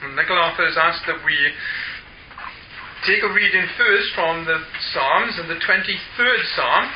Michael Arthur has asked that we take a reading first from the Psalms and the 23rd Psalm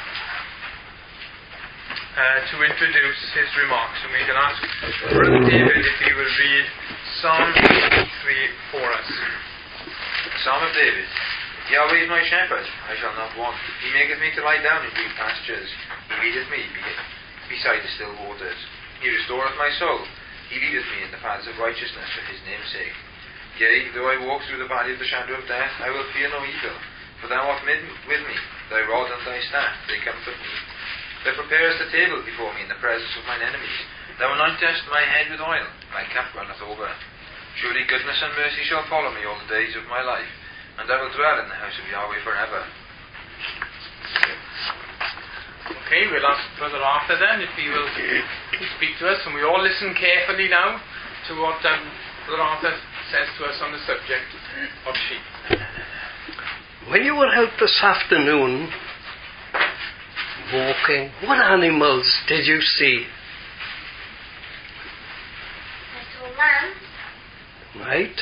to introduce his remarks. And we can ask Brother David if he will read Psalm 83 for us. Psalm of David. Yahweh is my shepherd, I shall not want. He maketh me to lie down in green pastures. He leadeth me beside the still waters. He restoreth my soul. He leadeth me in the paths of righteousness for his name's sake. Yea, though I walk through the valley of the shadow of death, I will fear no evil. For thou art with me. Thy rod and thy staff, they comfort me. Thou preparest a table before me in the presence of mine enemies. Thou anointest my head with oil. My cup runneth over. Surely goodness and mercy shall follow me all the days of my life, and I will dwell in the house of Yahweh forever. Okay, we'll ask Brother Arthur then if he will speak to us, and we all listen carefully now to what Brother Arthur says to us on the subject of sheep. When you were out this afternoon walking, what animals did you see? I saw lambs. Right?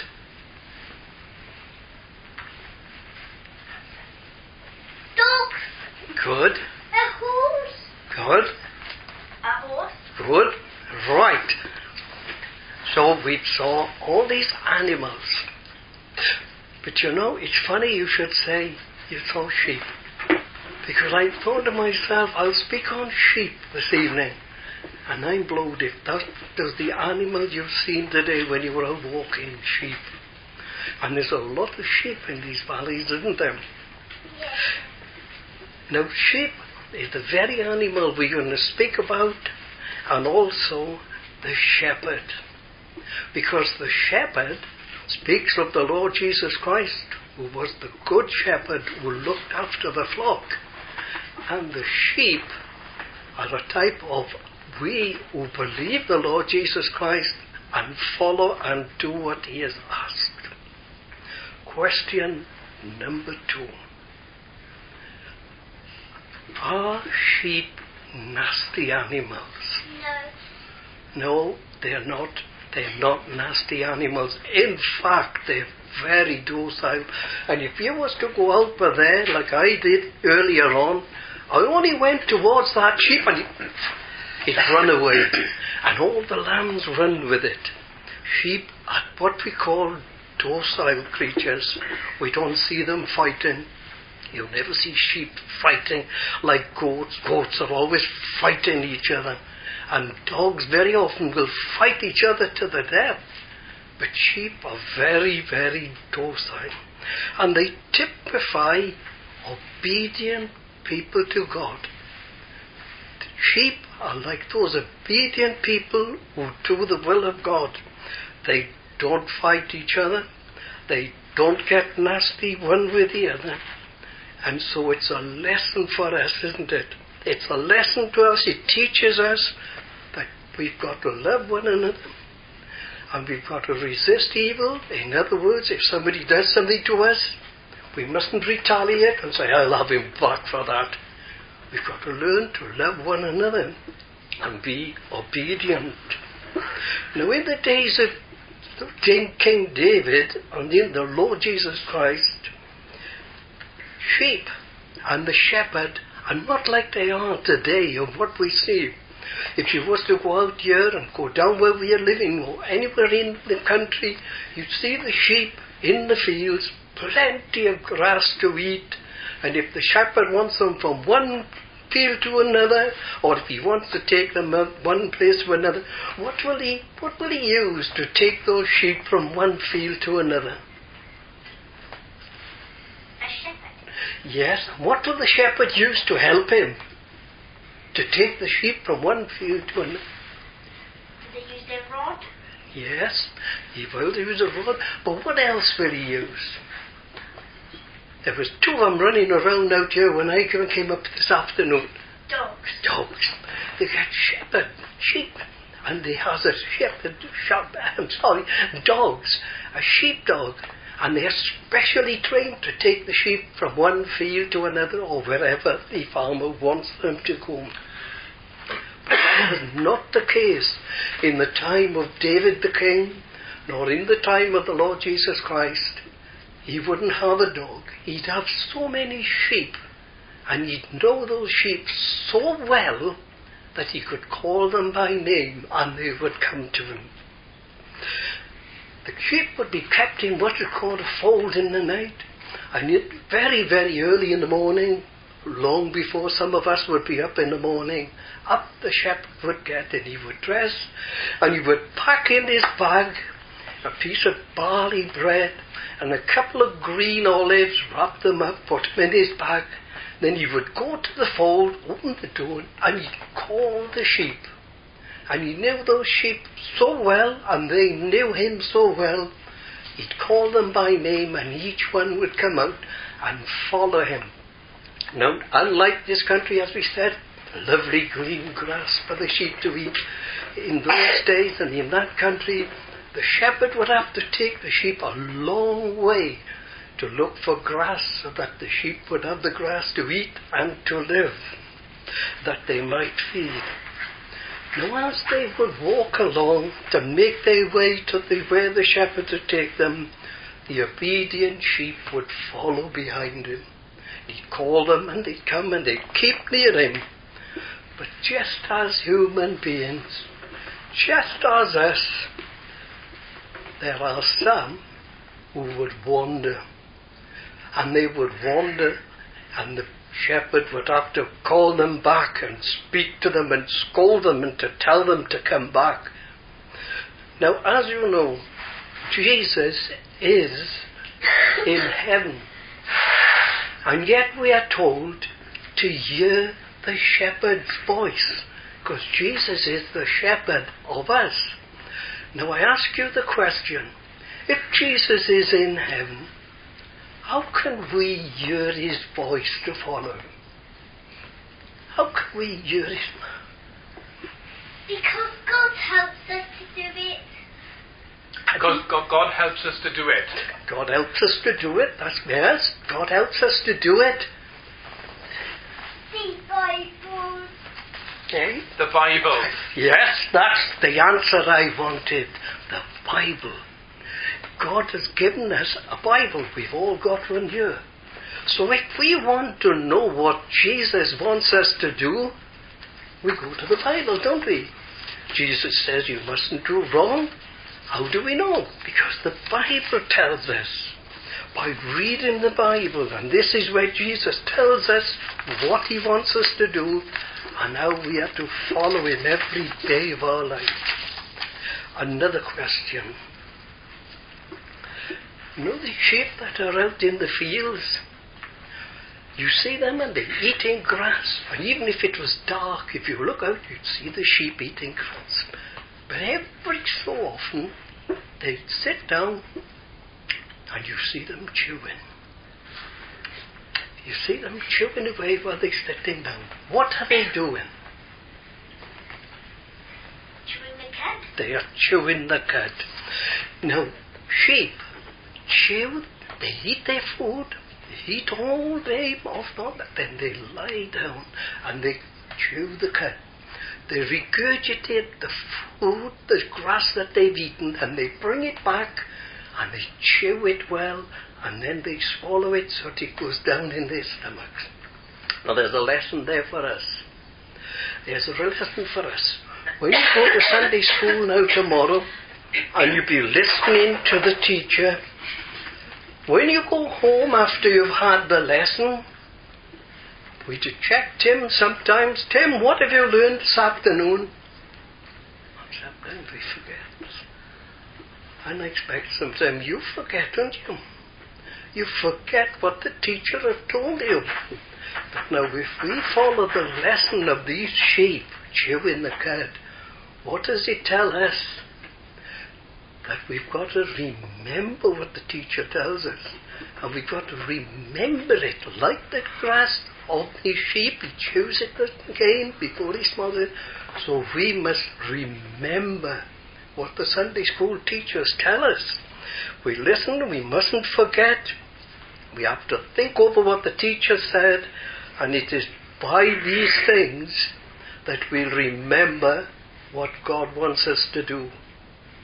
Dogs. Good. A horse. Good. A horse. Good. Right. So we saw all these animals. But you know, it's funny you should say you saw sheep. Because I thought to myself, I'll speak on sheep this evening. And I'm blowed if that was the animal you've seen today when you were out walking, sheep. And there's a lot of sheep in these valleys, isn't there? Yes. Now, sheep is the very animal we're going to speak about, and also the shepherd. Because the shepherd speaks of the Lord Jesus Christ, who was the good shepherd who looked after the flock. And the sheep are a type of we who believe the Lord Jesus Christ and follow and do what he has asked. Question number 2. Are sheep nasty animals? No. No, they're not. They're not nasty animals. In fact, they're very docile. And if you was to go out by there, like I did earlier on, I only went towards that sheep and it run away. And all the lambs run with it. Sheep are what we call docile creatures. We don't see them fighting. You'll never see sheep fighting like goats. Goats are always fighting each other. And dogs very often will fight each other to the death. But sheep are very, very docile. And they typify obedient people to God. Sheep are like those obedient people who do the will of God. They don't fight each other. They don't get nasty one with the other. And so it's a lesson for us, isn't it? It's a lesson to us. It teaches us that we've got to love one another. And we've got to resist evil. In other words, if somebody does something to us, we mustn't retaliate and say, I'll have him back for that. We've got to learn to love one another and be obedient. Now, in the days of King David and in the Lord Jesus Christ, sheep and the shepherd are not like they are today of what we see. If you was to go out here and go down where we are living or anywhere in the country, you'd see the sheep in the fields, plenty of grass to eat. And if the shepherd wants them from one field to another, or if he wants to take them one place to another, what will he use to take those sheep from one field to another? A shepherd. Yes. What will the shepherd use to help him to take the sheep from one field to another? Do they use their rod? Yes, he will use a rod, but what else will he use? There was 2 of them running around out here when I came up this afternoon. Dogs. Dogs. They got shepherd sheep, and they has a dogs, a sheepdog, and they're specially trained to take the sheep from one field to another or wherever the farmer wants them to go. But that was not the case in the time of David the king, nor in the time of the Lord Jesus Christ, he wouldn't have a dog. He'd have so many sheep, and he'd know those sheep so well that he could call them by name and they would come to him. The sheep would be kept in what is called a fold in the night, and very, very early in the morning, long before some of us would be up in the morning, up the shepherd would get, and he would dress, and he would pack in his bag a piece of barley bread and a couple of green olives, wrap them up, put them in his bag. Then he would go to the fold, open the door, and he'd call the sheep. And he knew those sheep so well, and they knew him so well, he'd call them by name, and each one would come out and follow him. Now, unlike this country, as we said, lovely green grass for the sheep to eat. In those days and in that country, the shepherd would have to take the sheep a long way to look for grass, so that the sheep would have the grass to eat and to live, that they might feed. Now, as they would walk along to make their way to where the shepherd would take them, the obedient sheep would follow behind him. He'd call them, and they'd come, and they'd keep near him. But just as human beings, just as us, there are some who would wander. And they would wander, and the shepherd would have to call them back and speak to them and scold them and to tell them to come back. Now, as you know, Jesus is in heaven. And yet we are told to hear the shepherd's voice, because Jesus is the shepherd of us. Now I ask you the question, if Jesus is in heaven, how can we hear his voice to follow him? How can we hear his voice? Because God helps us to do it. Because God helps us to do it. God helps us to do it. Yes, God helps us to do it. The Bible. Okay. The Bible. Yes, that's the answer I wanted. The Bible. God has given us a Bible. We've all got one here. So if we want to know what Jesus wants us to do, we go to the Bible, don't we? Jesus says you mustn't do wrong. How do we know? Because the Bible tells us. By reading the Bible, and this is where Jesus tells us what he wants us to do, and how we have to follow him every day of our life. Another question. You know the sheep that are out in the fields? You see them and they're eating grass. And even if it was dark, if you look out, you'd see the sheep eating grass. But every so often, they'd sit down and you see them chewing. You see them chewing away while they're sitting down. What are they doing? Chewing the cud. They are chewing the cud. Now, sheep chew, they eat their food, they eat all day, often, then they lie down and they chew the cud. They regurgitate the food, the grass that they've eaten, and they bring it back and they chew it well, and then they swallow it so that it goes down in their stomachs. Now there's a lesson there for us. There's a lesson for us. When you go to Sunday school now tomorrow, and you'll be listening to the teacher, when you go home after you've had the lesson, we to check Tim sometimes. Tim, what have you learned this afternoon? Sometimes we forget. And I expect sometimes you forget, don't you? You forget what the teacher has told you. But now if we follow the lesson of these sheep chewing the cud, what does it tell us? That we've got to remember what the teacher tells us. And we've got to remember it like the grass of the sheep. He chews it again before he swallows it. So we must remember what the Sunday school teachers tell us. We listen, we mustn't forget. We have to think over what the teacher said, and it is by these things that we'll remember what God wants us to do.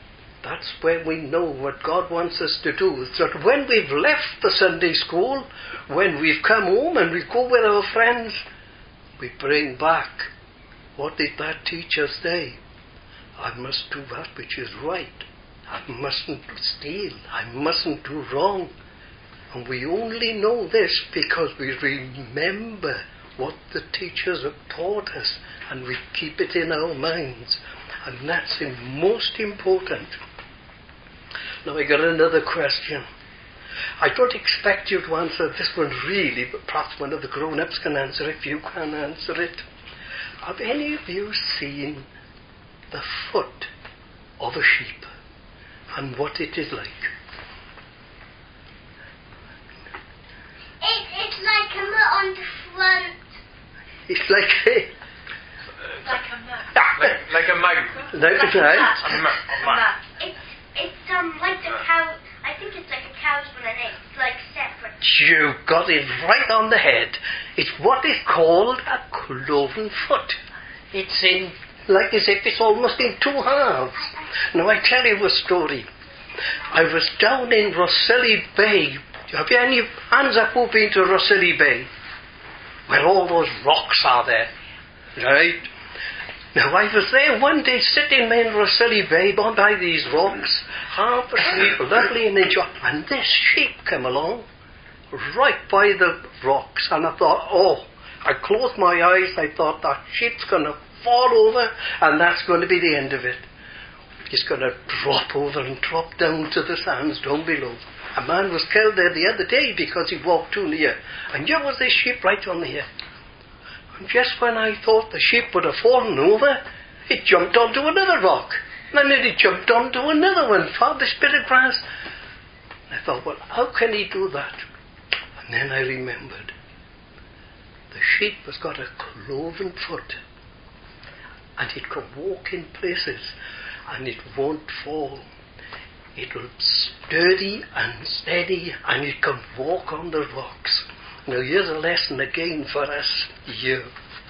That's when we know what God wants us to do. So that when we've left the Sunday school, when we've come home and we go with our friends, we bring back, what did that teacher say? I must do that which is right. I mustn't steal. I mustn't do wrong. And we only know this because we remember what the teachers have taught us and we keep it in our minds. And that's most important. Now I got another question. I don't expect you to answer this one really, but perhaps one of the grown-ups can answer if you can answer it. Have any of you seen the foot of a sheep and what it is like? It's like a nut on the front. It's like Like a mug. Like a mug. like a child. A mug. It's like the cow. I think it's like a cow's one, and it's like separate. You got it right on the head. It's what is called a cloven foot. It's in, like as if it's almost in two halves. Now I tell you a story. I was down in Rossili Bay. Have you any hands up who've been to Rossili Bay? Where all those rocks are there. Right? Now I was there one day sitting in Rossili Bay by these rocks, half asleep, lovely and enjoying, and this sheep came along right by the rocks, and I thought, I closed my eyes, I thought that sheep's going to fall over and that's going to be the end of it. It's going to drop over and drop down to the sands down below. A man was killed there the other day because he walked too near, and here was this sheep right on here. And just when I thought the sheep would have fallen over, it jumped onto another rock. And then it jumped onto another one, found this bit of grass. And I thought, well, how can he do that? And then I remembered. The sheep has got a cloven foot. And it can walk in places. And it won't fall. It'll be sturdy and steady. And it can walk on the rocks. Now here's a lesson again for us here.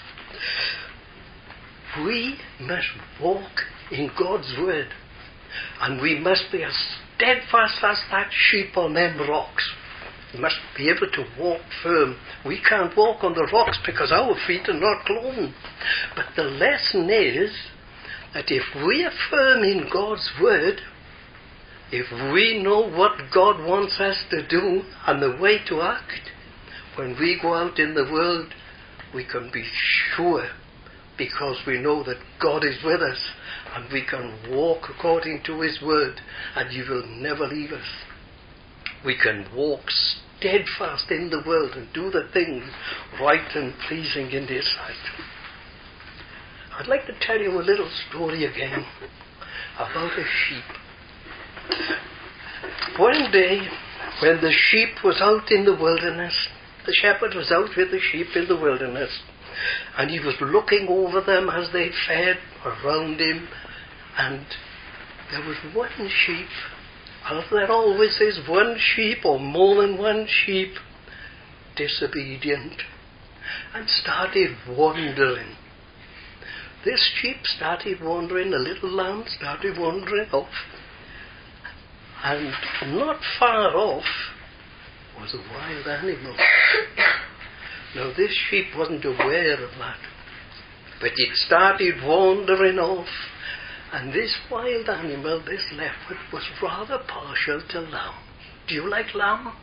We must walk in God's word, and we must be as steadfast as that sheep on them rocks. We must be able to walk firm. We can't walk on the rocks because our feet are not cloven. But the lesson is that if we are firm in God's word, if we know what God wants us to do and the way to act, when we go out in the world, we can be sure, because we know that God is with us, and we can walk according to His word, and He will never leave us. We can walk steadfast in the world and do the things right and pleasing in His sight. I'd like to tell you a little story again about a sheep. One day, when the sheep was out in the wilderness, the shepherd was out with the sheep in the wilderness, and he was looking over them as they fed around him, and there was one sheep, as there always is one sheep or more than one sheep, disobedient, and started wandering. This sheep started wandering, the little lamb started wandering off, and not far off was a wild animal. Now this sheep wasn't aware of that, but it started wandering off, and this wild animal, this leopard, was rather partial to lamb. Do you like lamb?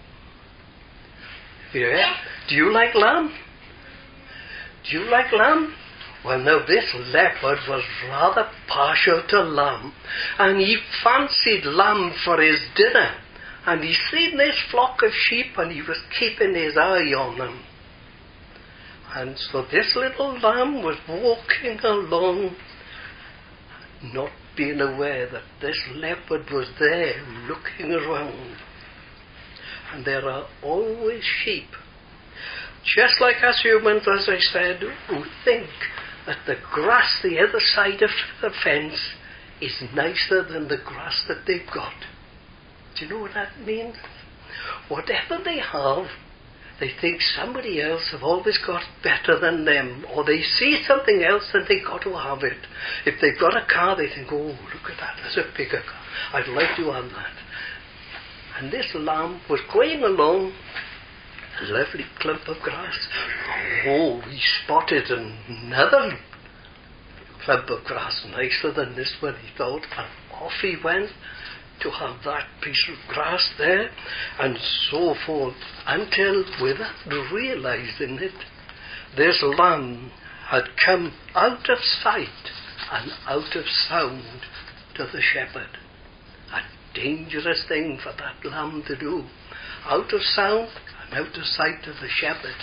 Yeah? Do you like lamb? Do you like lamb? Well, now this leopard was rather partial to lamb, and he fancied lamb for his dinner. And he seen this flock of sheep, and he was keeping his eye on them. And so this little lamb was walking along, not being aware that this leopard was there looking around. And there are always sheep, just like us humans, as I said, who think that the grass the other side of the fence is nicer than the grass that they've got. Do you know what that means? Whatever they have, They think somebody else have always got better than them, or they see something else and they got to have it. If they've got a car, they think, oh, look at that, there's a bigger car. I'd like to have that. And this lamb was going along a lovely clump of grass. Oh, he spotted another clump of grass nicer than this one, he thought, and off he went to have that piece of grass there, and so forth, until, without realizing it, this lamb had come out of sight and out of sound to the shepherd. A dangerous thing for that lamb to do. Out of sound and out of sight of the shepherd.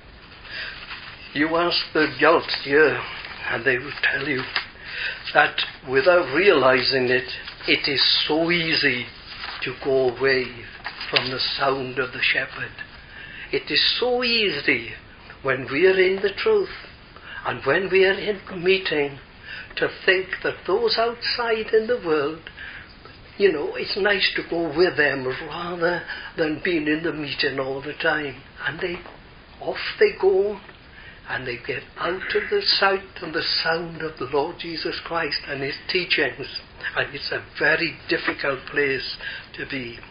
You ask the adults here, and they will tell you that without realizing it, it is so easy to go away from the sound of the shepherd. It is so easy when we are in the truth and when we are in the meeting to think that those outside in the world, it's nice to go with them rather than being in the meeting all the time. And off they go, and they get out of the sight and the sound of the Lord Jesus Christ and His teachings. And it's a very difficult place to be.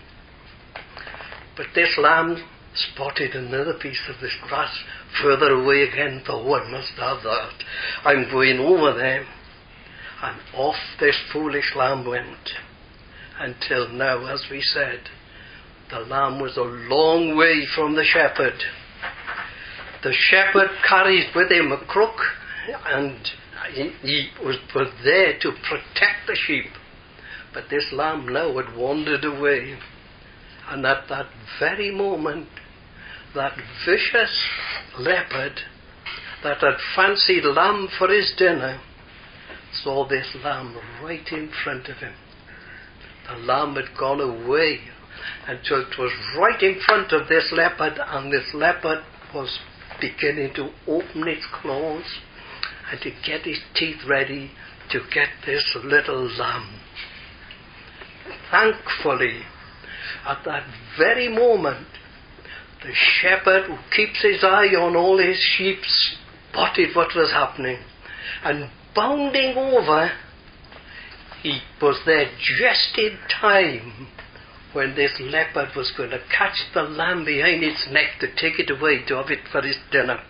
But this lamb spotted another piece of this grass further away again. Oh, I must have that. I'm going over there. And off this foolish lamb went. Until now, as we said, the lamb was a long way from the shepherd. The shepherd carried with him a crook, and he was there to protect the sheep. But this lamb now had wandered away. And at that very moment, that vicious leopard that had fancied lamb for his dinner saw this lamb right in front of him. The lamb had gone away, and so it was right in front of this leopard, and this leopard was beginning to open its claws and to get his teeth ready to get this little lamb. Thankfully, at that very moment, the shepherd who keeps his eye on all his sheep spotted what was happening, and bounding over, he was there just in time when this leopard was going to catch the lamb behind its neck to take it away to have it for his dinner.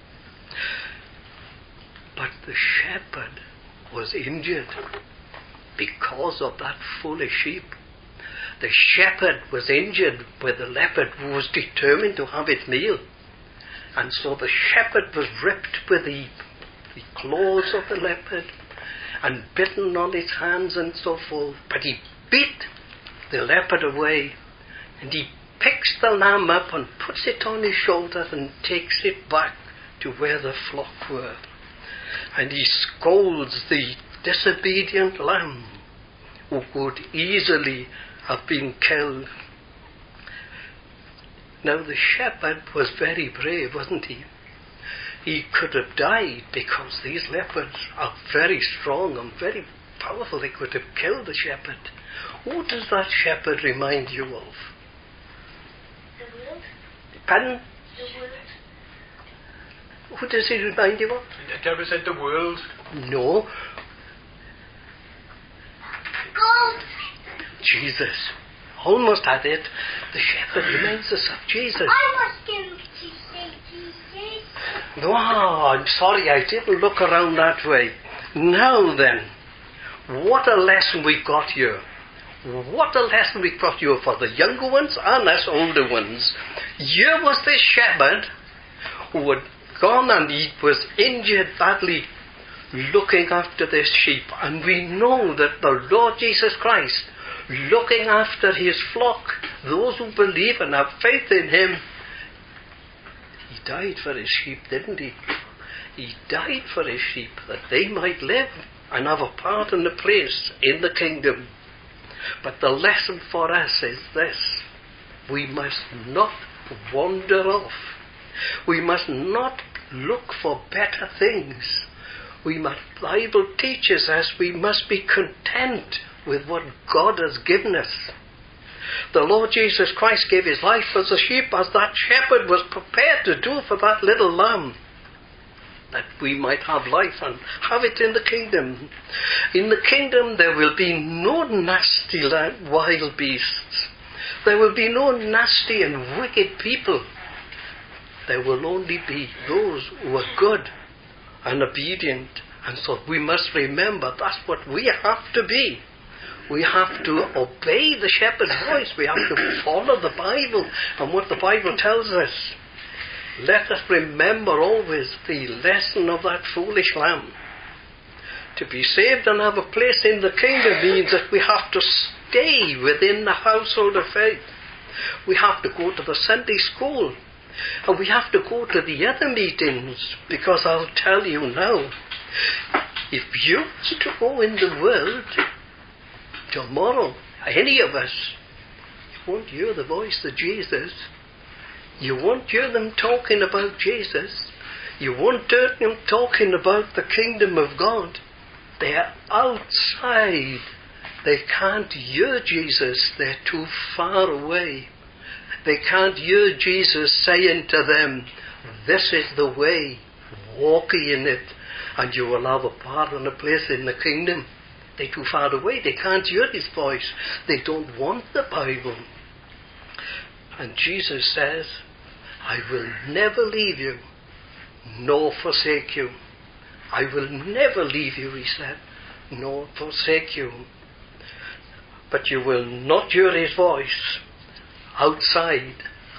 But the shepherd was injured because of that foolish sheep. The shepherd was injured with the leopard who was determined to have its meal. And so the shepherd was ripped with the claws of the leopard and bitten on his hands and so forth. But he beat the leopard away, and he picks the lamb up and puts it on his shoulder and takes it back to where the flock were. And he scolds the disobedient lamb who could easily have been killed. Now the shepherd was very brave, wasn't he? He could have died because these leopards are very strong and very powerful. They could have killed the shepherd. Who does that shepherd remind you of? The world. Pardon? The world. Who does he remind you of? Deborah said the world. No. Gold. Jesus. Almost had it. The shepherd reminds us of Jesus. I was going to say Jesus. No, I'm sorry, I didn't look around that way. Now then, what a lesson we've got here. What a lesson we've got here for the younger ones and us older ones. Here was this shepherd who had gone and he was injured badly looking after this sheep. And we know that the Lord Jesus Christ, looking after his flock, those who believe and have faith in him, he died for his sheep, didn't he? He died for his sheep that they might live and have a part and a place in the kingdom. But the lesson for us is this: we must not wander off. We must not look for better things. The Bible teaches us we must be content with what God has given us. The Lord Jesus Christ gave his life as a sheep, as that shepherd was prepared to do for that little lamb, that we might have life and have it in the kingdom. In the kingdom there will be no nasty wild beasts. There will be no nasty and wicked people. There will only be those who are good and obedient. And so we must remember that's what we have to be. We have to obey the shepherd's voice. We have to follow the Bible and what the Bible tells us. Let us remember always the lesson of that foolish lamb. To be saved and have a place in the kingdom means that we have to stay within the household of faith. We have to go to the Sunday school. And we have to go to the other meetings. Because I'll tell you now, if you was to go in the world tomorrow, any of us, you won't hear the voice of Jesus. You won't hear them talking about Jesus. You won't hear them talking about the kingdom of God. They're outside. They can't hear Jesus. They're too far away. They can't hear Jesus saying to them, this is the way, walk in it, and you will have a part and a place in the kingdom. They're too far away. They can't hear his voice. They don't want the Bible. And Jesus says, I will never leave you, nor forsake you. I will never leave you, he said, nor forsake you. But you will not hear his voice outside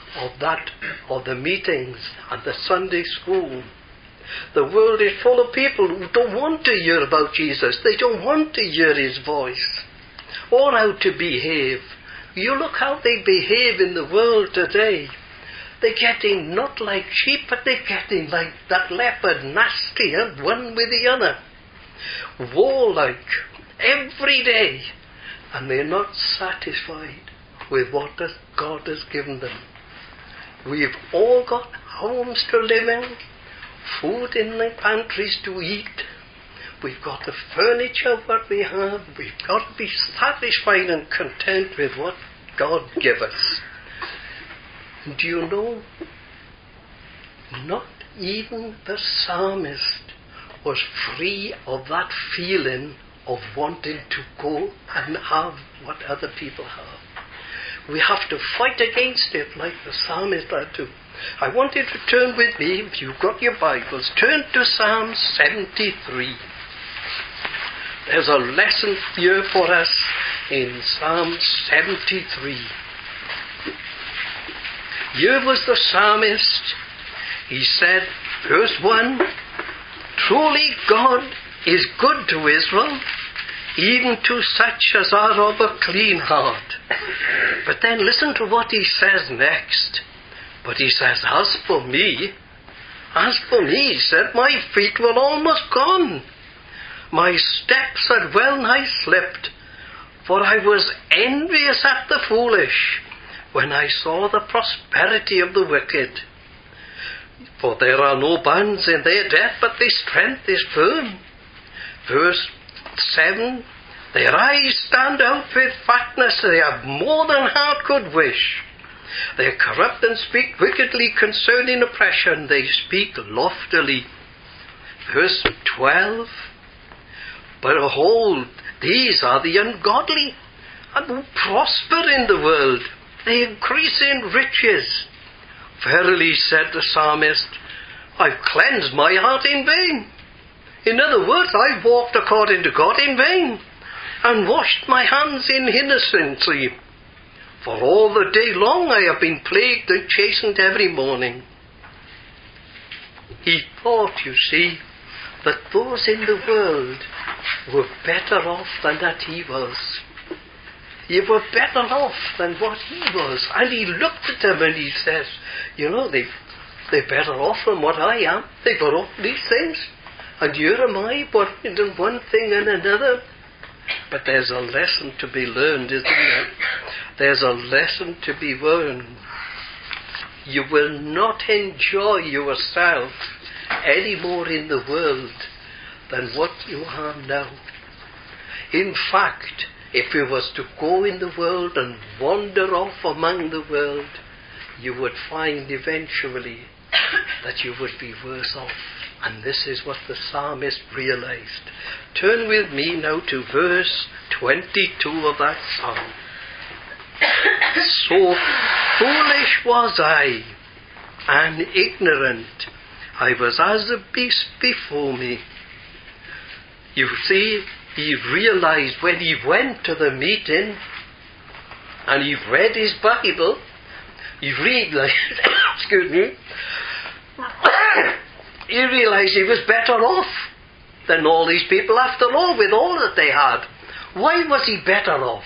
of the meetings and the Sunday school. The world is full of people who don't want to hear about Jesus. They don't want to hear his voice or how to behave. You look how they behave in the world today. They're getting not like sheep, but they're getting like that leopard, nasty, one with the other. Warlike, every day. And they're not satisfied with what God has given them. We've all got homes to live in, food in the pantries to eat. We've got the furniture what we have. We've got to be satisfied and content with what God gave us. And do you know, not even the psalmist was free of that feeling of wanting to go and have what other people have. We have to fight against it like the psalmist had to. I want you to turn with me, if you've got your Bibles, turn to Psalm 73. There's a lesson here for us in Psalm 73. Here was the psalmist. He said, verse 1, truly God is good to Israel, even to such as are of a clean heart. But then listen to what he says next. But he says, as for me, he said, my feet were almost gone. My steps had well nigh slipped, for I was envious at the foolish when I saw the prosperity of the wicked. For there are no bounds in their death, but their strength is firm. Verse 7, their eyes stand out with fatness, they have more than heart could wish. They are corrupt and speak wickedly concerning oppression, they speak loftily. Verse 12, but behold, these are the ungodly, and who prosper in the world. They increase in riches. Verily, said the psalmist, I've cleansed my heart in vain. In other words, I've walked according to God in vain, and washed my hands in innocency. For all the day long I have been plagued and chastened every morning. He thought, you see, that those in the world were better off than that he was. You were better off than what he was. And he looked at them and he says, you know, they're better off than what I am. They've got all these things. And here am I, but in one thing and another. But there's a lesson to be learned, isn't there? There's a lesson to be learned. You will not enjoy yourself any more in the world than what you are now. In fact, If you was to go in the world and wander off among the world, you would find eventually that you would be worse off. And this is what the psalmist realized. Turn with me now to verse 22 of that psalm. So foolish was I, and ignorant. I was as a beast before me. You see, he realized when he went to the meeting and he read his Bible, he realized, excuse me, he realized he was better off than all these people after all, with all that they had. Why was he better off?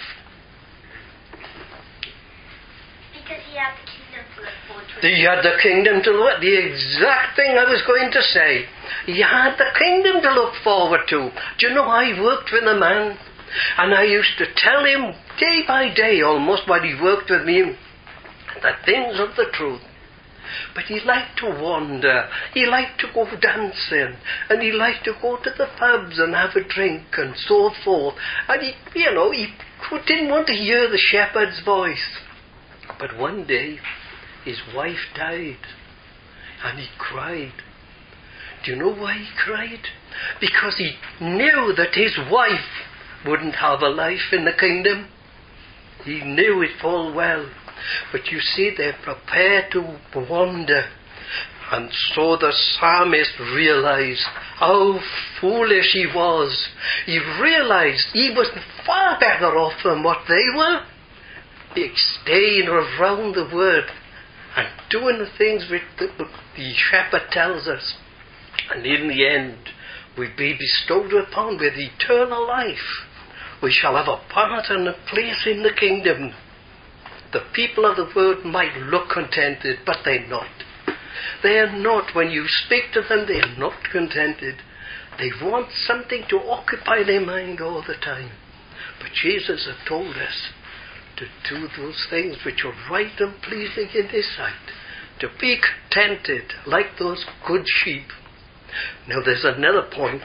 Because he had the kingdom to look forward to. He had the kingdom to look. The exact thing I was going to say. He had the kingdom to look forward to. Do you know, I worked with a man, and I used to tell him day by day almost while he worked with me the things of the truth. But he liked to wander. He liked to go dancing, and he liked to go to the pubs and have a drink and so forth. And he didn't want to hear the shepherd's voice. But one day, his wife died, and he cried. Do you know why he cried? Because he knew that his wife wouldn't have a life in the kingdom. He knew it full well. But you see, they're prepared to wander. And so the psalmist realized how foolish he was. He realized he was far better off than what they were. Staying around the word and doing the things which the shepherd tells us. And in the end, we'll be bestowed upon with eternal life. We shall have a part and a place in the kingdom. The people of the world might look contented, but they're not. They are not. When you speak to them, they are not contented. They want something to occupy their mind all the time. But Jesus has told us to do those things which are right and pleasing in His sight. To be contented like those good sheep. Now there's another point.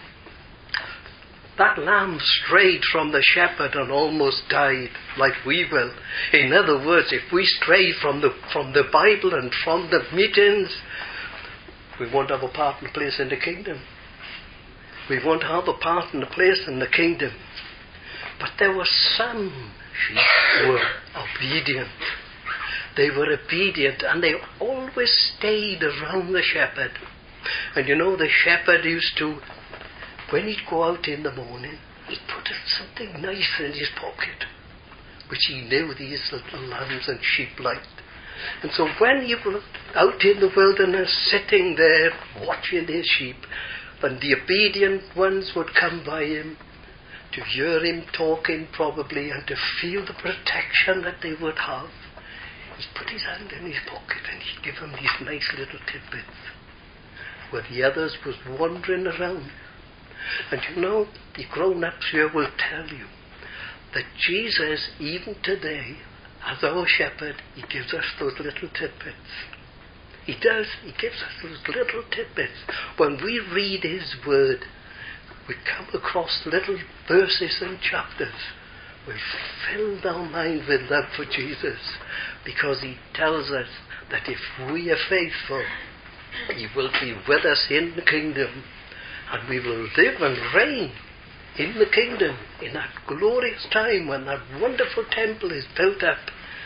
That lamb strayed from the shepherd and almost died, like we will. In other words, if we stray from the Bible and from the meetings, we won't have a part and place in the kingdom. We won't have a part and a place in the kingdom. But there were some sheep who were obedient. They were obedient, and they always stayed around the shepherd. And you know, the shepherd used to, when he'd go out in the morning, he'd put something nice in his pocket, which he knew these little lambs and sheep liked. And so when he was out in the wilderness, sitting there, watching his sheep, and the obedient ones would come by him, to hear him talking probably, and to feel the protection that they would have, he'd put his hand in his pocket and he'd give them these nice little tidbits, where the others was wandering around. And you know, the grown-ups here will tell you that Jesus, even today, as our shepherd, He gives us those little tidbits. He does. He gives us those little tidbits. When we read His word, we come across little verses and chapters. We've filled our mind with love for Jesus, because He tells us that if we are faithful, He will be with us in the kingdom. And we will live and reign in the kingdom in that glorious time when that wonderful temple is built up.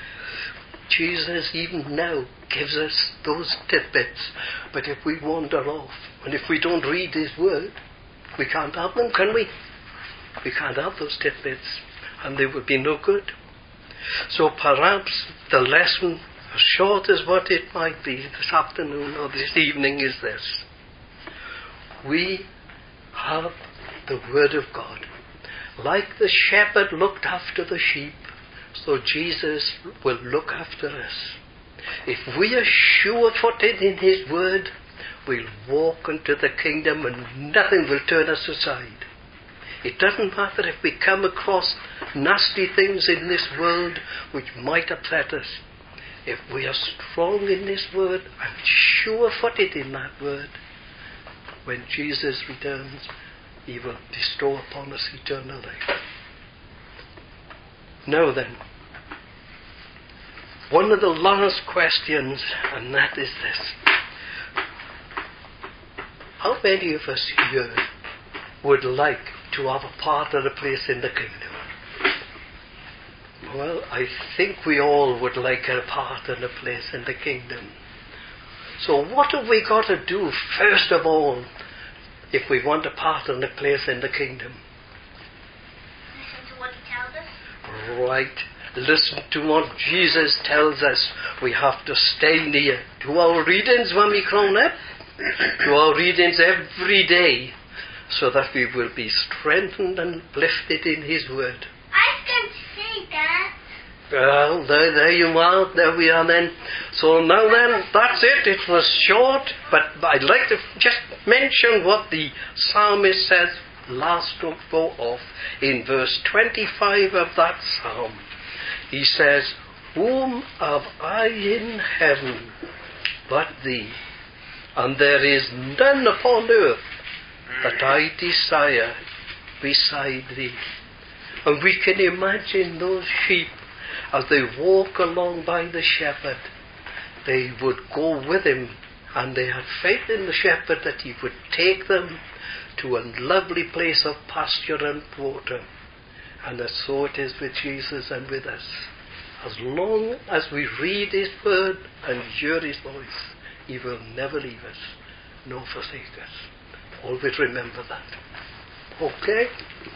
Jesus even now gives us those tidbits. But if we wander off, and if we don't read His word, we can't have them, can we? We can't have those tidbits, and they would be no good. So perhaps the lesson, as short as what it might be this afternoon or this evening, is this. We have the Word of God. Like the shepherd looked after the sheep, so Jesus will look after us. If we are sure-footed in His Word, we'll walk into the kingdom and nothing will turn us aside. It doesn't matter if we come across nasty things in this world which might upset us. If we are strong in this Word and sure-footed in that Word, when Jesus returns, He will bestow upon us eternal life. Now then, one of the last questions, and that is this. How many of us here would like to have a part of the place in the kingdom? Well, I think we all would like a part of the place in the kingdom. So what have we got to do first of all if we want a part in the place in the kingdom? Listen to what he tells us. Right. Listen to what Jesus tells us. We have to stay near to our readings when we grown up, to our readings every day, so that we will be strengthened and uplifted in His Word. I was going to say that. Well, there you are. There we are then. So now then, that's it. It was short, but I'd like to just mention what the psalmist says last go off in verse 25 of that psalm. He says, "Whom have I in heaven but thee? And there is none upon earth that I desire beside thee." And we can imagine those sheep as they walk along by the shepherd. They would go with him, and they had faith in the shepherd that he would take them to a lovely place of pasture and water. And so it is with Jesus and with us. As long as we read His Word and hear His voice, He will never leave us nor forsake us. Always remember that. Okay?